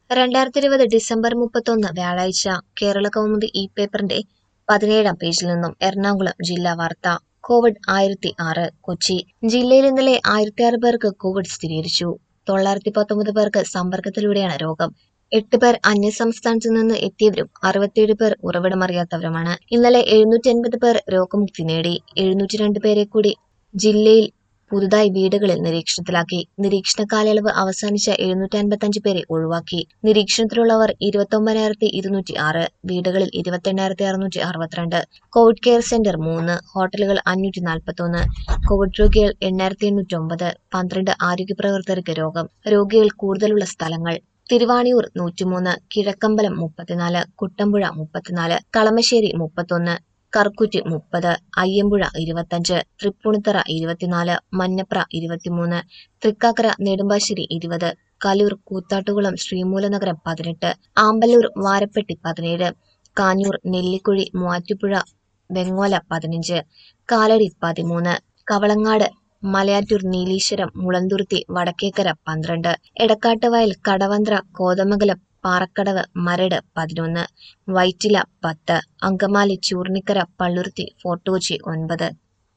2020 December 31 വ്യാഴാഴ്ച Kerala Kaumudi E പേപ്പറിന്റെ 17-ാം പേജിൽ നിന്നും എറണാകുളം ജില്ലാ വാർത്ത. കോവിഡ് 1006 കൊച്ചി. ജില്ലയിൽ ഇന്നലെ 1006 പേർക്ക് കോവിഡ് സ്ഥിരീകരിച്ചു. 919 പേർക്ക് സമ്പർക്കത്തിലൂടെയാണ് രോഗം. 8 പേർ അന്യസംസ്ഥാനത്തു നിന്ന് എത്തിയവരും 67 പേർ ഉറവിടമറിയാത്തവരുമാണ്. ഇന്നലെ 780 പേർ രോഗമുക്തി നേടി. 702 പേരെ കൂടി ജില്ലയിൽ പുതുതായി വീടുകളിൽ നിരീക്ഷണത്തിലാക്കി. നിരീക്ഷണ കാലയളവ് അവസാനിച്ച 755 പേരെ ഒഴിവാക്കി. നിരീക്ഷണത്തിലുള്ളവർ 29,206, വീടുകളിൽ 28,662. കോവിഡ് കെയർ സെന്റർ 3, ഹോട്ടലുകൾ 541, കോവിഡ് രോഗികൾ 8,809, 12 ആരോഗ്യപ്രവർത്തകർക്ക് രോഗം. രോഗികൾ കൂടുതലുള്ള സ്ഥലങ്ങൾ: തിരുവാണിയൂർ 103, കിഴക്കമ്പലം 34, കുട്ടമ്പുഴ 34, കളമശ്ശേരി 31, കറുക്കുറ്റി 30, അയ്യമ്പുഴ 25, തൃപ്പൂണിത്തറ 24, മഞ്ഞപ്ര 23, തൃക്കാക്കര നെടുമ്പാശ്ശേരി 20, കലൂർ കൂത്താട്ടുകുളം ശ്രീമൂലനഗരം 18, ആമ്പല്ലൂർ വാരപ്പെട്ടി 17, കാഞ്ഞൂർ നെല്ലിക്കുഴി മൂവാറ്റുപുഴ വെങ്ങോല 15, കാലടി 13, കവളങ്ങാട് മലയാറ്റൂർ നീലീശ്വരം മുളന്തുരുത്തി വടക്കേക്കര 12, എടക്കാട്ടുവയൽ കടവന്ത്ര കോതമംഗലം പാറക്കടവ് മരട് 11, വൈറ്റില 10, അങ്കമാലി ചൂർണിക്കര പള്ളുരുത്തി ഫോർട്ട് കൊച്ചി 9.